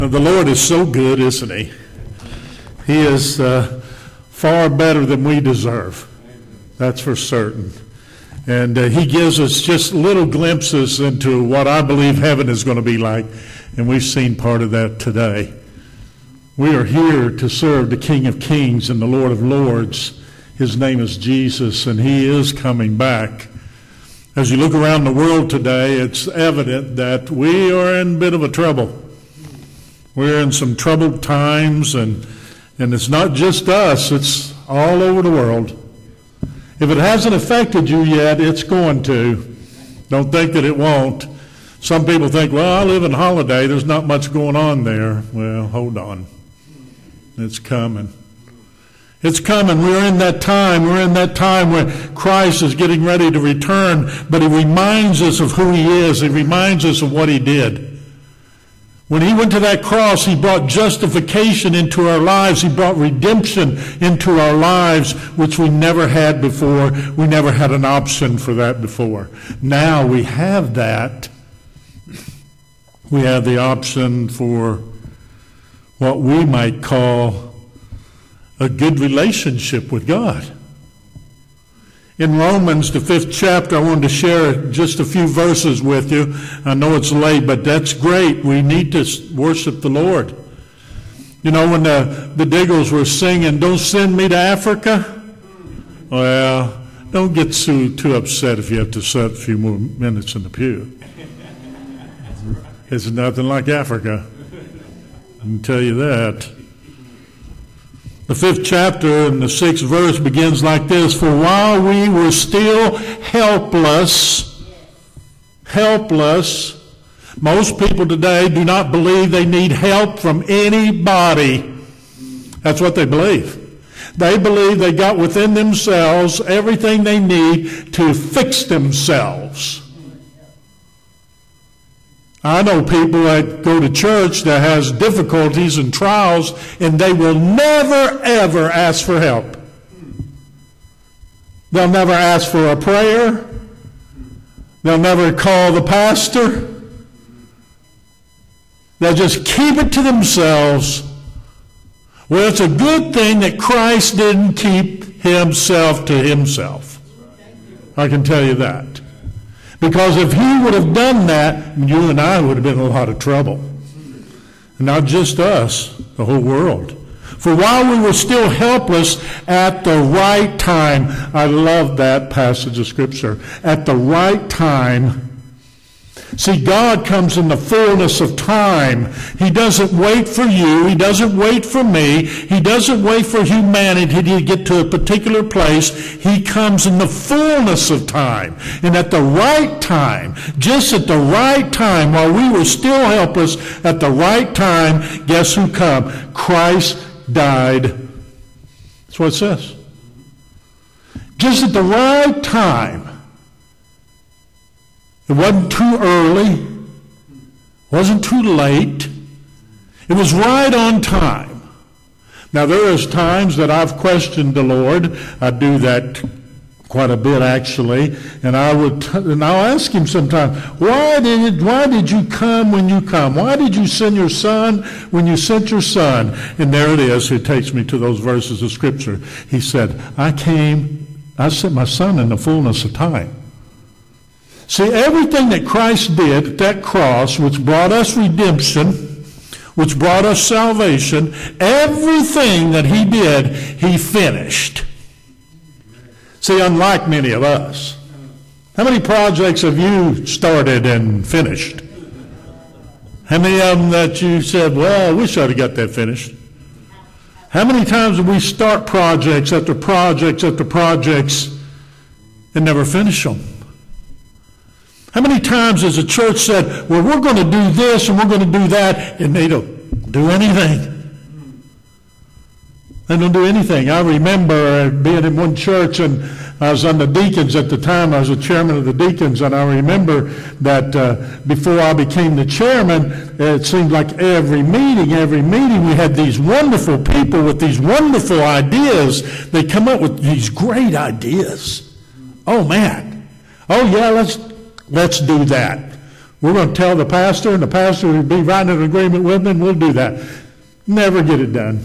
The Lord is so good, isn't He? He is far better than we deserve. That's for certain. And He gives us just little glimpses into what I believe heaven is going to be like. And we've seen part of that today. We are here to serve the King of Kings and the Lord of Lords. His name is Jesus, and He is coming back. As you look around the world today, it's evident that we are in a bit of a trouble. We're in some troubled times, and it's not just us, it's all over the world. If it hasn't affected you yet, it's going to. Don't think that it won't. Some people think, well, I live in Holiday, there's not much going on there. Well, hold on. It's coming. It's coming. We're in that time. We're in that time where Christ is getting ready to return, but He reminds us of who He is. He reminds us of what He did. When He went to that cross, He brought justification into our lives. He brought redemption into our lives, which we never had before. We never had an option for that before. Now we have that. We have the option for what we might call a good relationship with God. In Romans, the 5th chapter, I wanted to share just a few verses with you. I know it's late, but that's great. We need to worship the Lord. You know, when the Diggles were singing, "Don't Send Me to Africa," well, don't get too upset if you have to sit a few more minutes in the pew. It's nothing like Africa. I can tell you that. The 5th chapter and the 6th verse begins like this: "For while we were still helpless, most people today do not believe they need help from anybody." That's what they believe. They believe they got within themselves everything they need to fix themselves. I know people that go to church that has difficulties and trials, and they will never, ever ask for help. They'll never ask for a prayer. They'll never call the pastor. They'll just keep it to themselves. Well, it's a good thing that Christ didn't keep Himself to Himself. I can tell you that. Because if He would have done that, you and I would have been in a lot of trouble. And not just us, the whole world. For while we were still helpless, at the right time, I love that passage of Scripture, at the right time. See, God comes in the fullness of time. He doesn't wait for you. He doesn't wait for me. He doesn't wait for humanity to get to a particular place. He comes in the fullness of time. And at the right time, just at the right time, while we were still helpless, at the right time, guess who come? Christ died. That's what it says. Just at the right time. It wasn't too early, wasn't too late. It was right on time. Now, there is times that I've questioned the Lord. I do that quite a bit, actually. And I'll ask Him sometimes, why did you come when you come? Why did you send your Son when you sent your Son? And there it is. It takes me to those verses of Scripture. He said, I sent my Son in the fullness of time. See, everything that Christ did at that cross, which brought us redemption, which brought us salvation, everything that He did, He finished. See, unlike many of us. How many projects have you started and finished? How many of them that you said, well, I wish I'd have got that finished? How many times do we start projects after projects after projects and never finish them? How many times has the church said, well, we're going to do this and we're going to do that, and they don't do anything? They don't do anything. I remember being in one church, and I was on the deacons at the time. I was the chairman of the deacons, and I remember that before I became the chairman, it seemed like every meeting, we had these wonderful people with these wonderful ideas. They come up with these great ideas. Oh, man. Oh, yeah, let's do that. We're going to tell the pastor, and the pastor will be right in agreement with me, and we'll do that. Never get it done.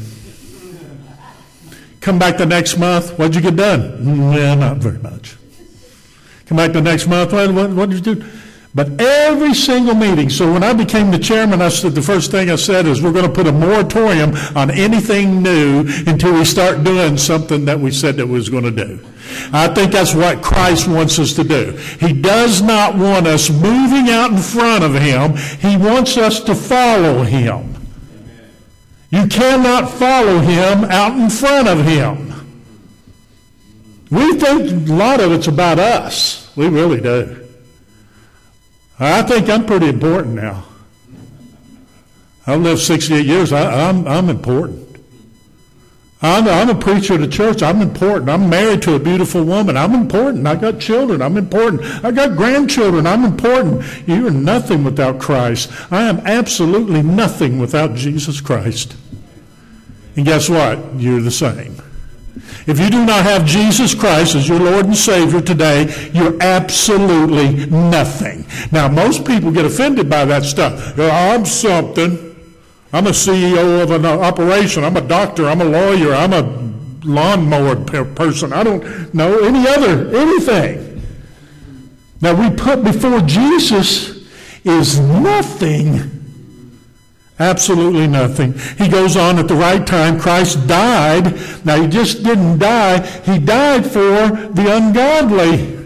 Come back the next month, what'd you get done? Yeah, not very much. Come back the next month, what did you do? But every single meeting, so when I became the chairman, I said the first thing I said is we're going to put a moratorium on anything new until we start doing something that we said that we was going to do. I think that's what Christ wants us to do. He does not want us moving out in front of him. He wants us to follow him. You cannot follow him out in front of him. We think a lot of it's about us. We really do. I think I'm pretty important now. I've lived 68 years. I'm important. I'm a preacher of the church. I'm important. I'm married to a beautiful woman. I'm important. I got children. I'm important. I got grandchildren. I'm important. You are nothing without Christ. I am absolutely nothing without Jesus Christ. And guess what? You're the same. If you do not have Jesus Christ as your Lord and Savior today, you're absolutely nothing. Now, most people get offended by that stuff. I'm something. I'm a CEO of an operation. I'm a doctor. I'm a lawyer. I'm a lawnmower person. I don't know anything. Now, we put before Jesus is nothing. Absolutely nothing. He goes on at the right time. Christ died. Now, he just didn't die. He died for the ungodly.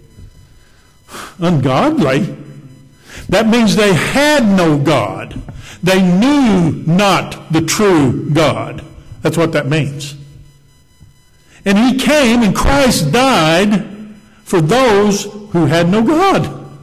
Ungodly? That means they had no God. They knew not the true God. That's what that means. And he came and Christ died for those who had no God.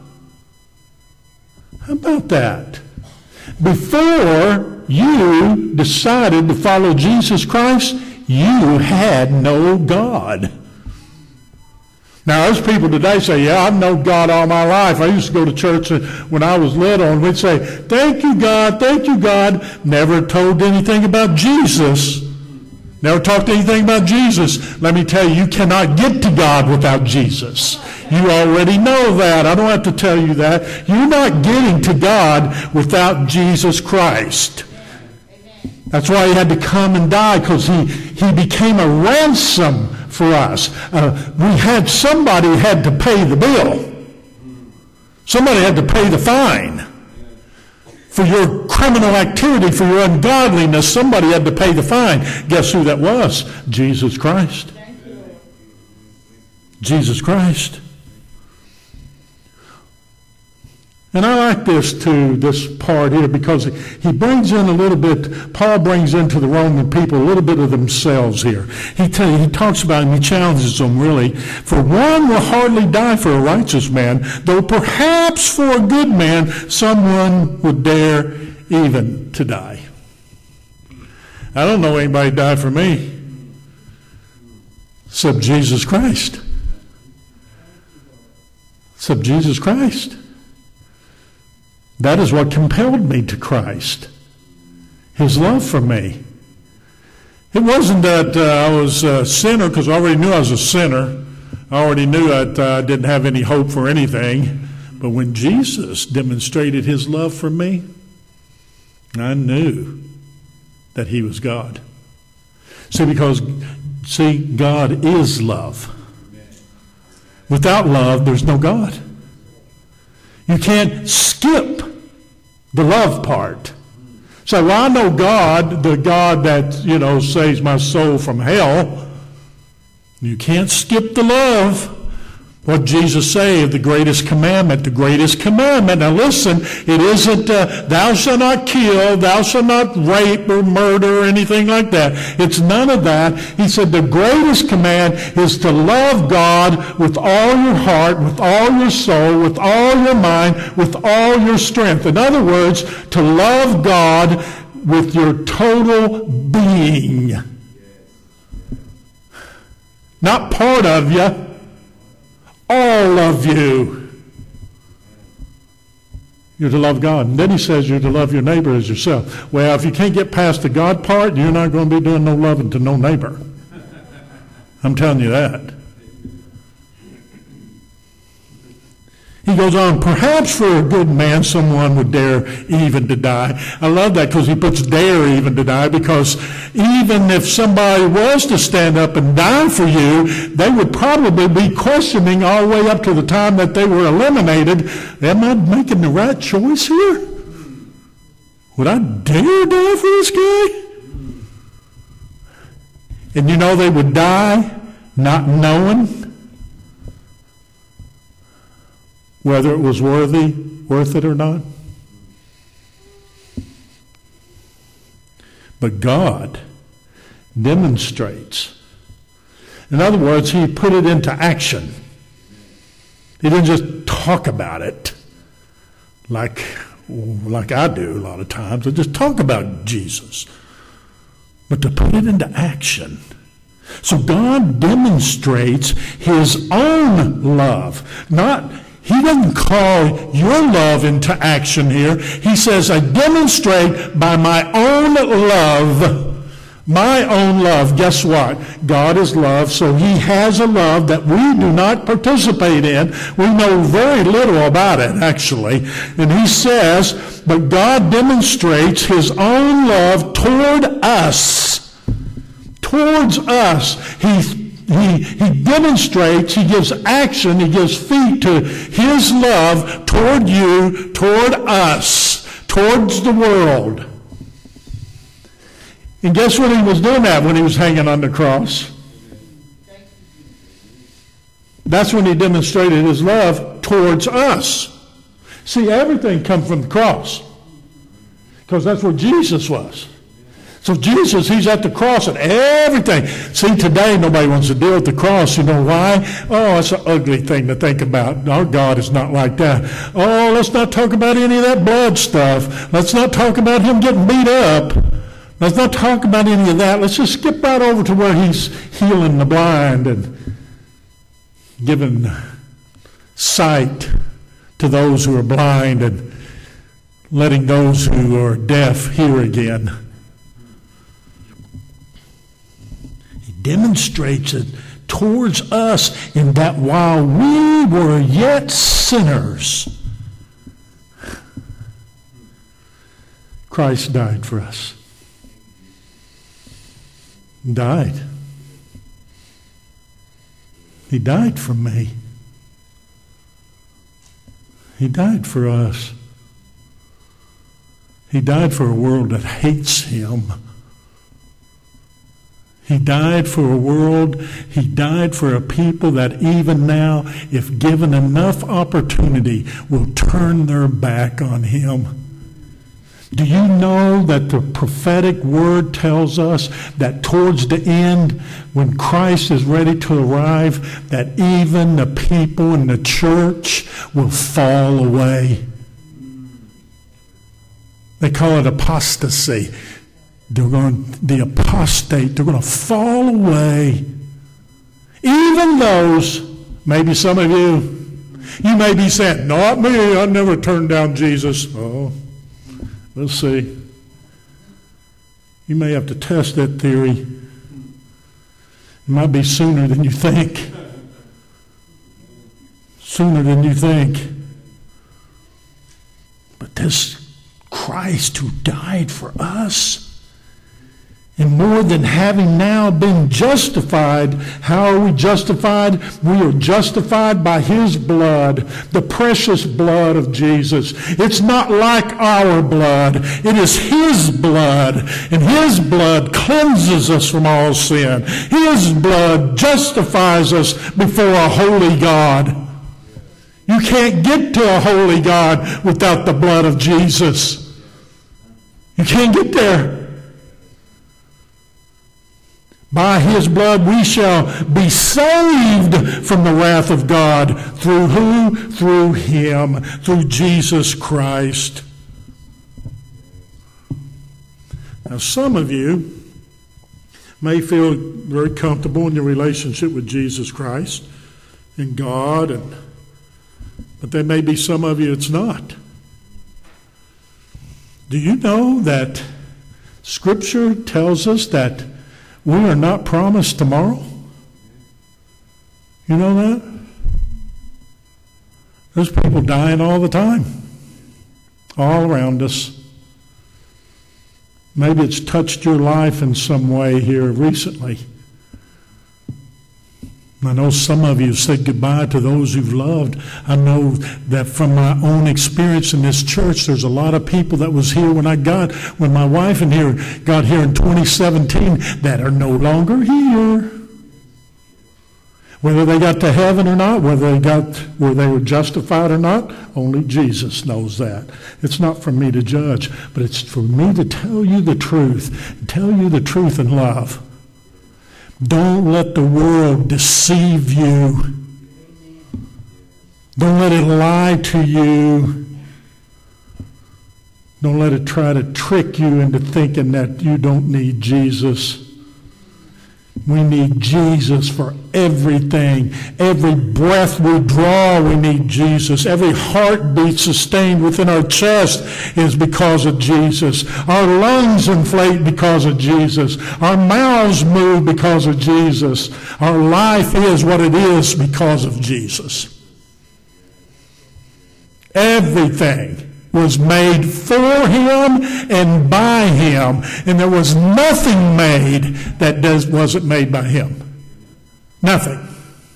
How about that? Before you decided to follow Jesus Christ, you had no God. Now, there's people today say, yeah, I've known God all my life. I used to go to church when I was little, and we'd say, thank you, God, thank you, God. Never told anything about Jesus. Never talked anything about Jesus. Let me tell you, you cannot get to God without Jesus. You already know that. I don't have to tell you that. You're not getting to God without Jesus Christ. That's why he had to come and die, because he became a ransom for us. Somebody had to pay the bill. Somebody had to pay the fine. For your criminal activity, for your ungodliness, somebody had to pay the fine. Guess who that was? Jesus Christ. Jesus Christ. And I like this part here, because he brings in a little bit, Paul brings into the Roman people a little bit of themselves here. He talks about and he challenges them really. For one will hardly die for a righteous man, though perhaps for a good man someone would dare even to die. I don't know anybody die for me except Jesus Christ. Except Jesus Christ. That is what compelled me to Christ. His love for me. It wasn't that I was a sinner, because I already knew I was a sinner. I already knew that I didn't have any hope for anything. But when Jesus demonstrated his love for me, I knew that he was God. See, God is love. Without love, there's no God. You can't skip the love part. So, well, I know God, the God that, saves my soul from hell. You can't skip the love. What did Jesus say? The greatest commandment. The greatest commandment. Now listen, it isn't thou shalt not kill, thou shalt not rape or murder or anything like that. It's none of that. He said the greatest command is to love God with all your heart, with all your soul, with all your mind, with all your strength. In other words, to love God with your total being. Not part of you. All of you. You're to love God. And then he says you're to love your neighbor as yourself. Well, if you can't get past the God part, you're not going to be doing no loving to no neighbor. I'm telling you that. He goes on, perhaps for a good man someone would dare even to die. I love that because he puts dare even to die, because even if somebody was to stand up and die for you, they would probably be questioning all the way up to the time that they were eliminated. Am I making the right choice here? Would I dare die for this guy? And you know they would die not knowing whether it was worth it or not. But God demonstrates. In other words, he put it into action. He didn't just talk about it like I do a lot of times. I just talk about Jesus. But to put it into action. So God demonstrates his own love. He doesn't call your love into action here. He says, I demonstrate by my own love. My own love. Guess what? God is love, so he has a love that we do not participate in. We know very little about it, actually. And he says, but God demonstrates his own love toward us. Towards us. He demonstrates, he gives action, he gives feet to his love toward you, toward us, towards the world. And guess what he was doing that when he was hanging on the cross? That's when he demonstrated his love towards us. See, everything comes from the cross, because that's where Jesus was. So Jesus, he's at the cross and everything. See, today nobody wants to deal with the cross. You know why? Oh, it's an ugly thing to think about. Our God is not like that. Oh, let's not talk about any of that blood stuff. Let's not talk about him getting beat up. Let's not talk about any of that. Let's just skip right over to where he's healing the blind and giving sight to those who are blind and letting those who are deaf hear again. Demonstrates it towards us in that while we were yet sinners, Christ died for us. Died. He died for me. He died for us. He died for a world that hates him. He died for a world, he died for a people that even now, if given enough opportunity, will turn their back on him. Do you know that the prophetic word tells us that towards the end, when Christ is ready to arrive, that even the people in the church will fall away? They call it apostasy. The apostate, they're going to fall away. Even those, maybe some of you may be saying, not me, I never turned down Jesus. Oh, we'll see. You may have to test that theory. It might be sooner than you think. Sooner than you think. But this Christ who died for us, and more than having now been justified, how are we justified? We are justified by his blood, the precious blood of Jesus. It's not like our blood. It is his blood, and his blood cleanses us from all sin. His blood justifies us before a holy God. You can't get to a holy God without the blood of Jesus. You can't get there. By his blood we shall be saved from the wrath of God. Through who? Through him. Through Jesus Christ. Now some of you may feel very comfortable in your relationship with Jesus Christ and God, but there may be some of you it's not. Do you know that Scripture tells us that we are not promised tomorrow? You know that? There's people dying all the time, all around us. Maybe it's touched your life in some way here recently. I know some of you have said goodbye to those you've loved. I know that from my own experience in this church, there's a lot of people that was here when my wife and here got here in 2017 that are no longer here. Whether they got to heaven or not, whether they were justified or not, only Jesus knows that. It's not for me to judge, but it's for me to tell you the truth in love. Don't let the world deceive you. Don't let it lie to you. Don't let it try to trick you into thinking that you don't need Jesus. We need Jesus for everything. Every breath we draw, we need Jesus. Every heartbeat sustained within our chest is because of Jesus. Our lungs inflate because of Jesus. Our mouths move because of Jesus. Our life is what it is because of Jesus. Everything was made for him and by him, and there was nothing made that wasn't made by him. Nothing.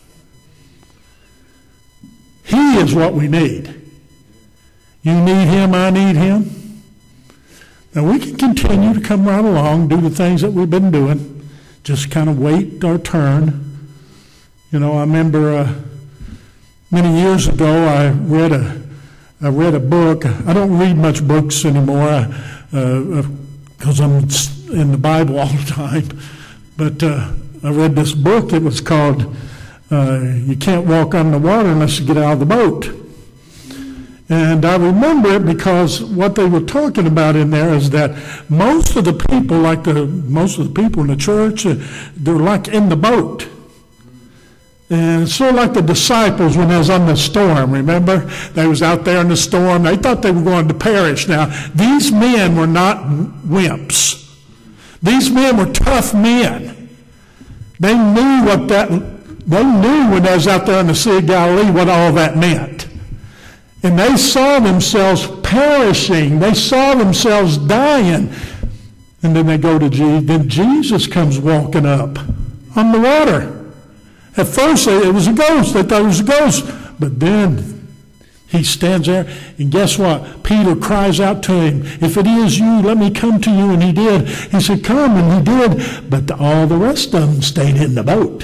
He is what we need. You need him, I need him. Now we can continue to come right along, do the things that we've been doing, just kind of wait our turn. You know, I remember many years ago I read a book. I don't read much books anymore because I'm in the Bible all the time. But I read this book. It was called You Can't Walk on the Water Unless You Get Out of the Boat. And I remember it because what they were talking about in there is that most of the people in the church, they're like in the boat. And it's sort of like the disciples when they was on the storm, remember? They was out there in the storm. They thought they were going to perish. Now, these men were not wimps. These men were tough men. They knew when they was out there in the Sea of Galilee what all that meant. And they saw themselves perishing. They saw themselves dying. And then they go to Jesus. Then Jesus comes walking up on the water. At first, it was a ghost. They thought it was a ghost. But then he stands there, and guess what? Peter cries out to him, "If it is you, let me come to you." And he did. He said, "Come," and he did. But all the rest of them stayed in the boat.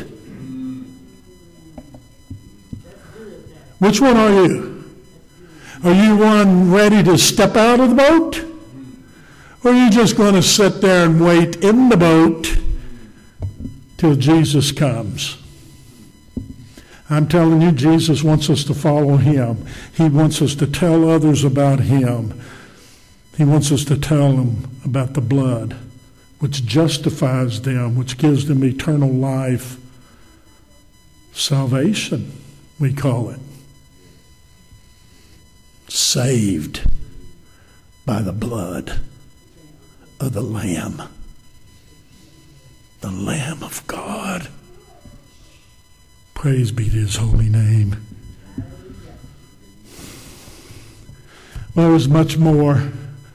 Which one are you? Are you one ready to step out of the boat? Or are you just going to sit there and wait in the boat till Jesus comes? I'm telling you, Jesus wants us to follow him. He wants us to tell others about him. He wants us to tell them about the blood, which justifies them, which gives them eternal life. Salvation, we call it. Saved by the blood of the Lamb. The Lamb of God. Praise be to his holy name. Well, there's much more.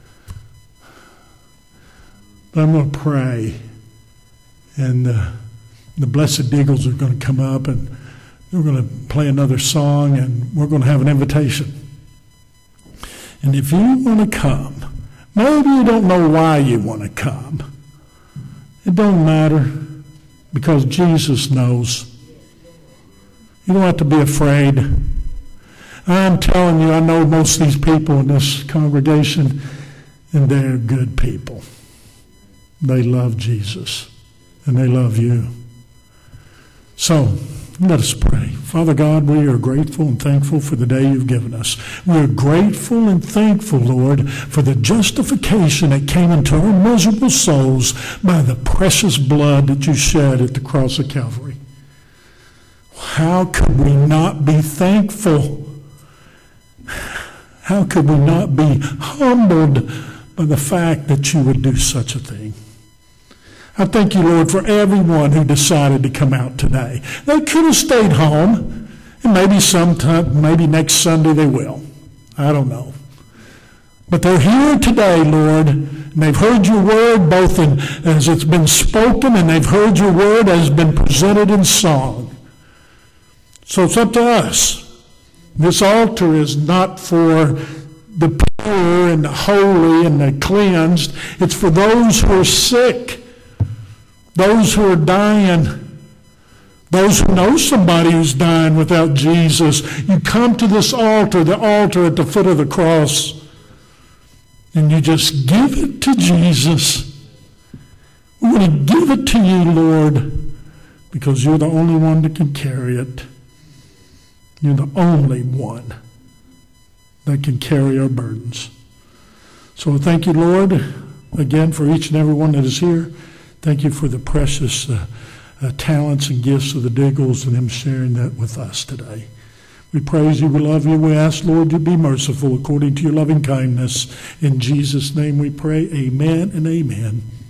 But I'm going to pray. And the Blessed Eagles are going to come up and we're going to play another song and we're going to have an invitation. And if you want to come, maybe you don't know why you want to come. It don't matter because Jesus knows. You don't have to be afraid. I'm telling you, I know most of these people in this congregation, and they're good people. They love Jesus, and they love you. So, let us pray. Father God, we are grateful and thankful for the day you've given us. We are grateful and thankful, Lord, for the justification that came into our miserable souls by the precious blood that you shed at the cross of Calvary. How could we not be thankful? How could we not be humbled by the fact that you would do such a thing? I thank you, Lord, for everyone who decided to come out today. They could have stayed home And maybe sometime, maybe next Sunday they will. I don't know. But they're here today, Lord, and they've heard your word both as it's been spoken, and they've heard your word as it's been presented in song. So it's up to us. This altar is not for the pure and the holy and the cleansed. It's for those who are sick, those who are dying, those who know somebody who's dying without Jesus. You come to this altar, the altar at the foot of the cross, and you just give it to Jesus. We want to give it to you, Lord, because you're the only one that can carry it. You're the only one that can carry our burdens. So thank you, Lord, again for each and every one that is here. Thank you for the precious talents and gifts of the Diggles and them sharing that with us today. We praise you, we love you. We ask, Lord, you be merciful according to your loving kindness. In Jesus' name we pray, amen and amen.